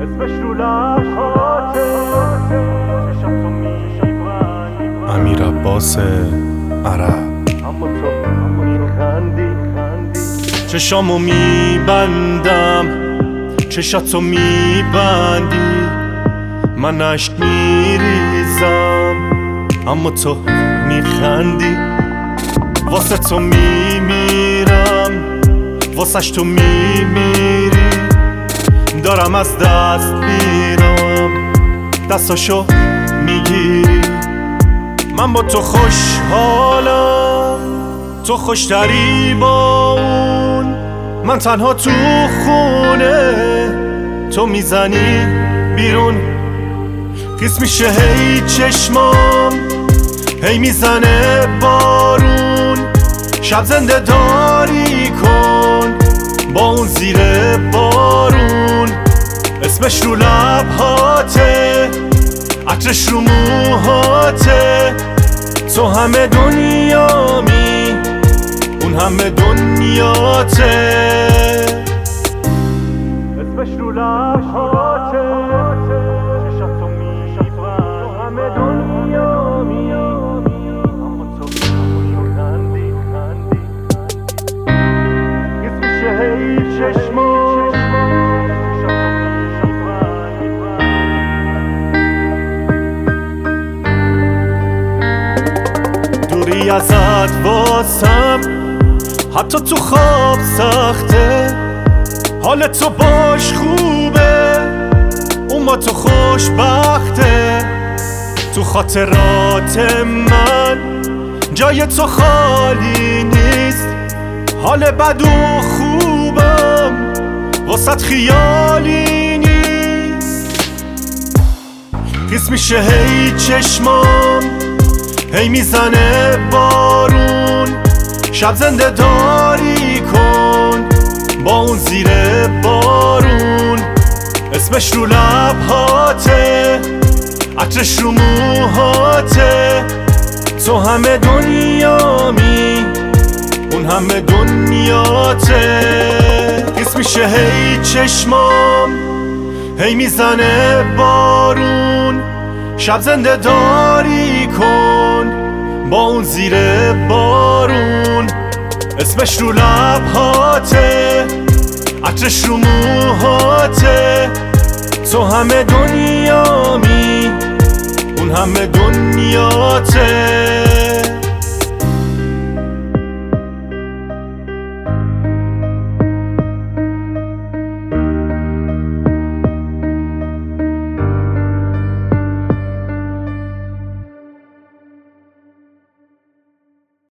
امیر عباس عرب. چشامو میبندم، چشاتو میبندی، من اشک میریزم اما تو میخندی. واسه تو میمیرم، واسهش تو میمیری، دارم از دست میرم، دستاشو میگیری. من با تو خوشحالم، تو خوشتری با اون، من تنها تو خونه، تو میزنی بیرون. خیس میشه هی چشمام، هی میزنه بارون، شب زنده داری کن با اون زیر بارون. اسمش رو لبهاته، عطرش رو موهاته، تو همه دنیامی، اون همه دنیاته. اسمش رو لبهاته، چشاتو میبند، تو همه دنیامی، اما تو خندی. اسمش هی چشما، دوری ازت واسم حتی تو خواب سخته، حال تو باش خوبه، اون با تو خوشبخته. تو خاطرات من جای تو خالی نیست، حال بد و خوبم واسط خیالی نیست. خیس میشه هی چشمام، هی میزنه بارون، شب زنده داری کن با اون زیر بارون. اسمش رو لبهاته، عطرش رو موهاته، تو همه دنیامی، اون همه دنیاته. خیس میشه هی چشمام، هی میزنه بارون، شب زنده داری کن با اون زیر بارون. اسمش رو لبهاته، عطرش رو موهاته، تو همه دنیامی، اون همه دنیاته.